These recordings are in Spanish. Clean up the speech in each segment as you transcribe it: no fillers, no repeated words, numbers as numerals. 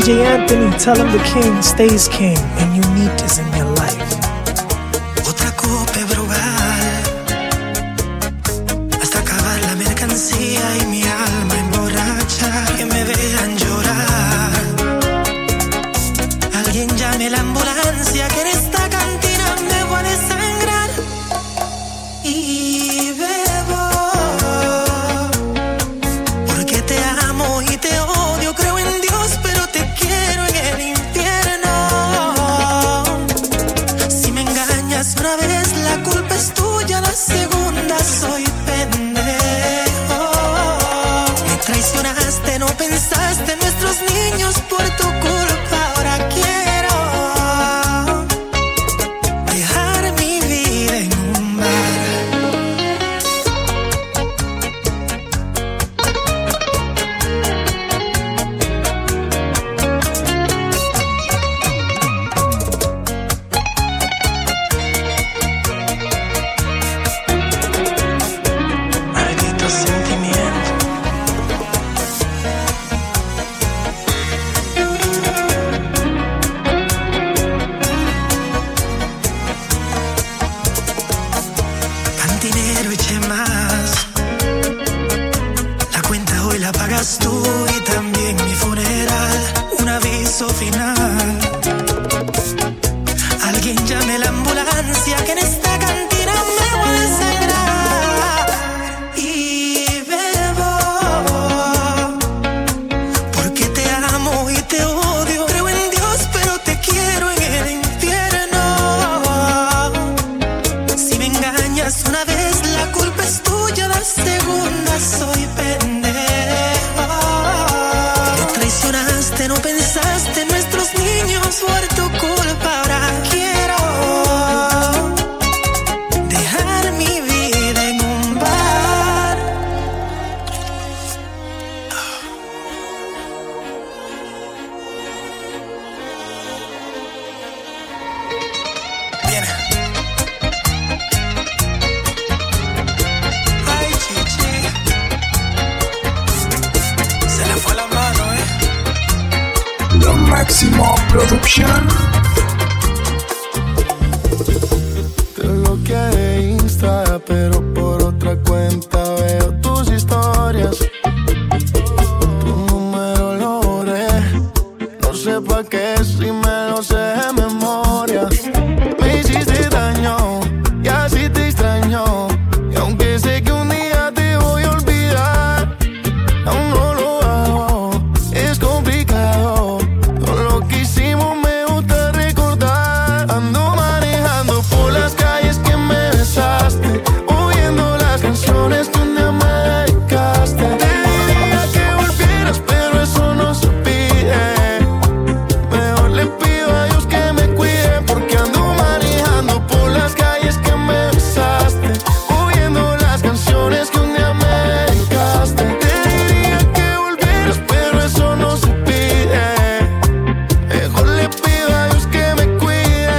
DJ Anthony, tell him the king stays king and you need this in your life. Otra copa brugal hasta acabar la mercancía y mi alma emborracha. Que me vean llorar. Alguien llame la ambulancia, que en esta cantina me voy a desangrar. Y bebo porque te amo y te odio. Creo en Dios, pero te quiero en el infierno. Si me engañas una vez, la culpa es tuya. La segunda, soy pendejo. Me traicionaste, no pensaste en nuestros niños. Por tu culpa ahora quiero dejar mi vida en un bar. Maldito sentimiento. Cantinero, eché más. La cuenta hoy la pagas tú y también mi funeral. Un aviso final. Alguien llame la ambulancia, que en esta cantina me voy a desangrar. Y bebo porque te amo y te odio. Creo en Dios, pero te quiero en el infierno. Si me engañas una vez, la culpa es tuya. La segunda, soy pendejo. Me traicionaste, no pensaste en nuestros niños. Por tu culpa ahora quiero dejar mi vida en un bar. Viene. Ay, chichi. Se le fue la mano, Lo Máximo Production. Te bloqueé de Insta, pero por otra cuenta veo tus historias. Tu número lo borré, no sé pa' qué si me lo sé de memoria. Me hiciste daño y así te extraño. Y aunque sé que un día te voy a olvidar, aún no lo hago, es complicado. Todo lo que hicimos me gusta recordar. Ando manejando por las calles que me besaste, oyendo las canciones que un día me dedicaste. Te diría que volvieras, pero eso no se pide. Mejor le pido a Dios que me cuide, porque ando manejando por las calles que me besaste, oyendo las canciones que un día me dedicaste. Te diría que volvieras, pero eso no se pide. Mejor le pido a Dios que me cuide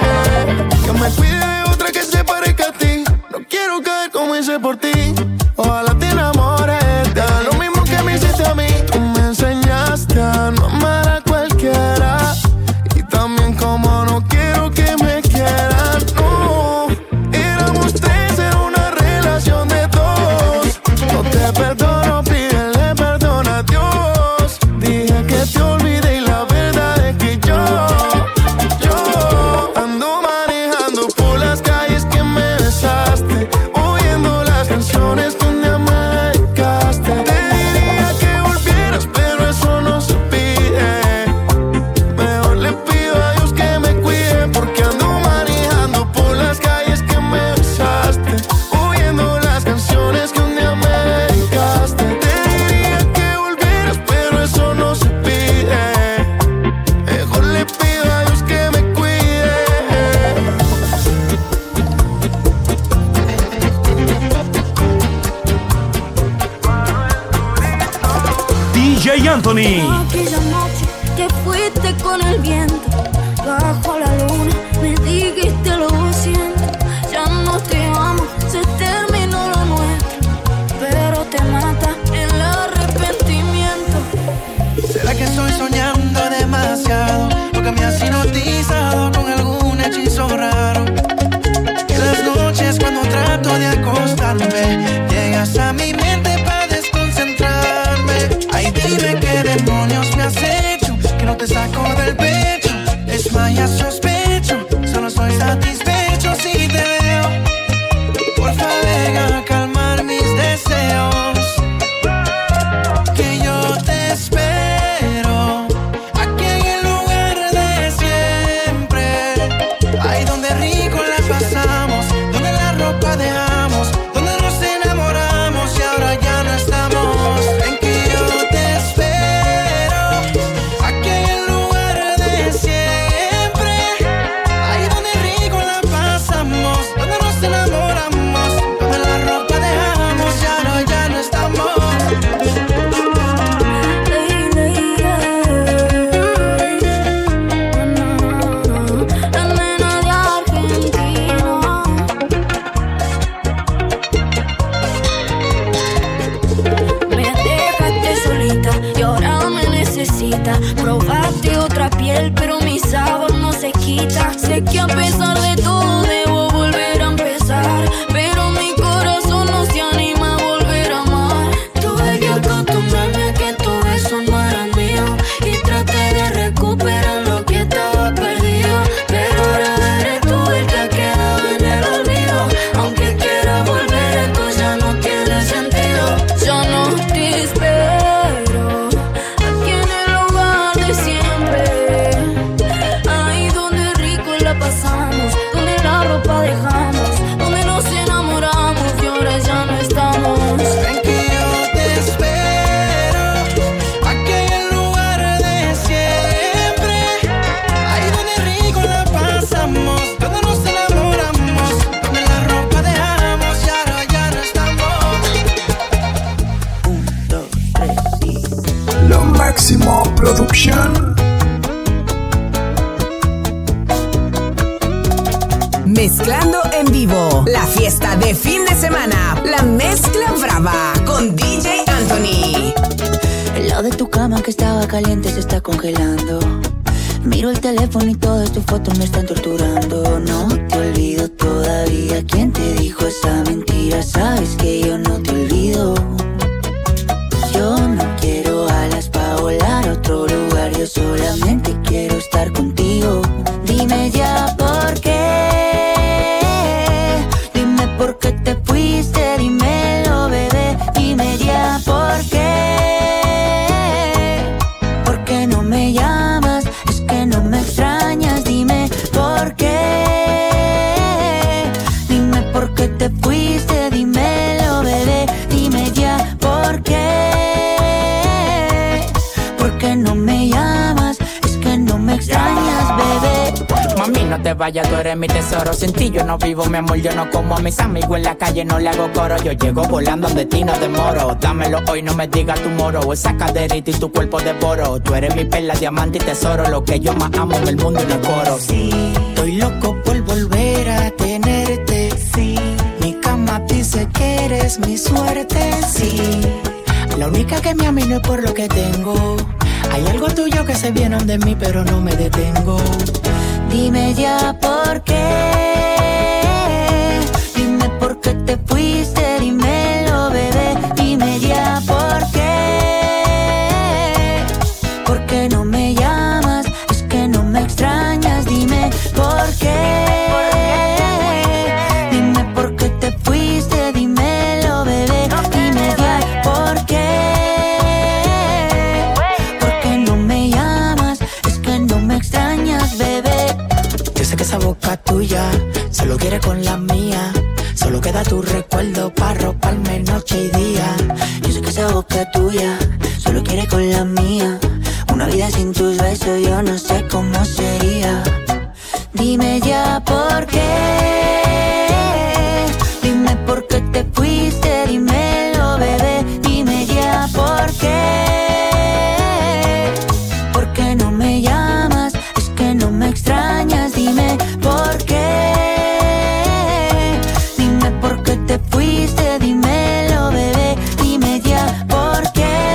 de otra que se parezca a ti. No quiero caer como hice por ti. Ojalá te enamores, te haga lo mismo que me hiciste a mí. Tú me enseñaste a no amar a cualquiera, y también como no quiero que me quieran. No, éramos tres, era una relación de dos. No te perdono, pídele perdón a Dios. Dije que te olvidé y la verdad es que yo ando manejando por las calles que me besaste, oyendo las canciones que un día me dedicaste. Te diría que volvieras, pero eso no se pide. Mejor le pido a Dios que me cuide, porque ando manejando por las calles que me besaste, oyendo las canciones que un día me dedicaste. Te diría que volvieras, pero eso no se pide. Mejor le pido a Dios que me cuide. DJ Anthony. Aquella noche que fuiste con el viento, bajo la luna me dijiste lo siento. Ya no te amo, se terminó lo nuestro, pero te mata el arrepentimiento. ¿Será que estoy soñando de Mezclando en vivo. La fiesta de fin de semana. La mezcla brava con DJ Anthony. El lado de tu cama que estaba caliente se está congelando. Miro el teléfono y todas tus fotos me están torturando. No te olvido todavía. ¿Quién te dijo esa mentira? Sabes que yo no te olvido. Yo no quiero alas para volar a otro lugar. Yo solamente quiero estar contigo. Dime ya por qué. Dime por qué te fuiste. Dímelo, bebé. Dime ya por qué. ¿Por qué no me llamas? Es que no me extrañas. Dime por qué. Dime por qué te fuiste. Dímelo, bebé. Dime ya por qué. ¿Por qué no me llamas? Es que no me extrañas, bebé. Mami, no te vayas, tú eres mi tesoro. Sin ti yo no vivo, mi amor, yo no como a mis amigos en la calle, no le hago coro. Yo llego volando donde ti no demoro. Dámelo hoy, no me digas tu moro. Esa caderita y tu cuerpo devoro. Tú eres mi perla, diamante y tesoro. Lo que yo más amo en el mundo y no coro. Sí, estoy loco por volver a tenerte. Sí, mi cama dice que eres mi suerte. Sí, la única que me ama y no es por lo que tengo. Hay algo tuyo que se viene de mí, pero no me detengo. Dime ya por qué. Dime por qué te fuiste. Dímelo, bebé. Dime ya por qué. ¿Por qué no me llamas? Es que no me extrañas. Dime por qué. Dime por qué te fuiste. Dímelo, bebé. Dime ya por qué. ¿Por qué no me llamas? Es que no me extrañas, bebé. Yo sé que esa boca tuya solo quiere con la mía. Solo queda tu recuerdo para roparme noche y día. Yo sé que esa boca tuya solo quiere con la mía. Una vida sin tus besos yo no sé cómo sería. Dime ya por qué. Dime por qué te fuiste. Dímelo, bebé. Dime ya por qué. ¿Por qué no me llamas? Es que no me extrañas. Dime por qué. Dime por qué te fuiste. Dímelo, bebé. Dime ya por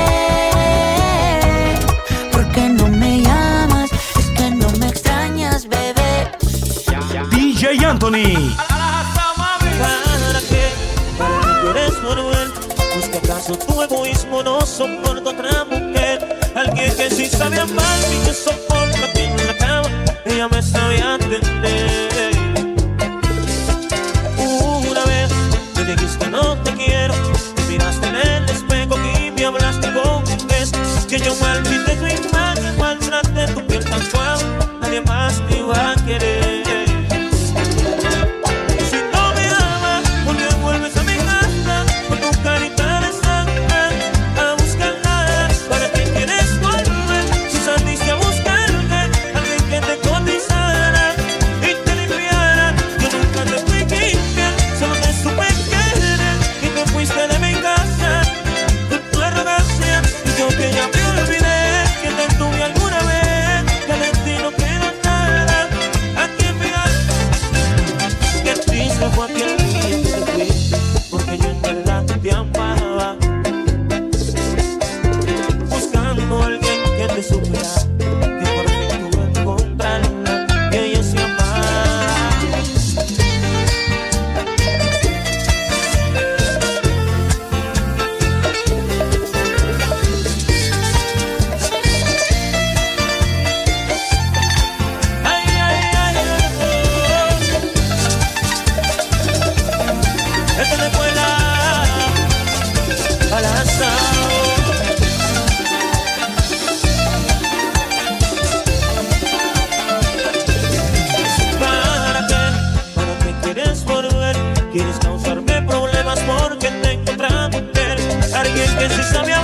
qué. ¿Por qué no me llamas? Es que no me extrañas, bebé. DJ Anthony. ¿Para qué? ¿Para qué quieres volver? Pues que acaso tu egoísmo no soporta otra mujer. Alguien que sí sabe amar y que soporta que en la cama ella me sabía entender. Una vez me dijiste no te quiero. Me miraste en el espejo y me hablaste con inglés. Que yo maldité tu imagen, maltraté tu piel tan suave. Nadie más te iba a querer. Quieres causarme problemas porque tengo otra mujer. Alguien que sí sabe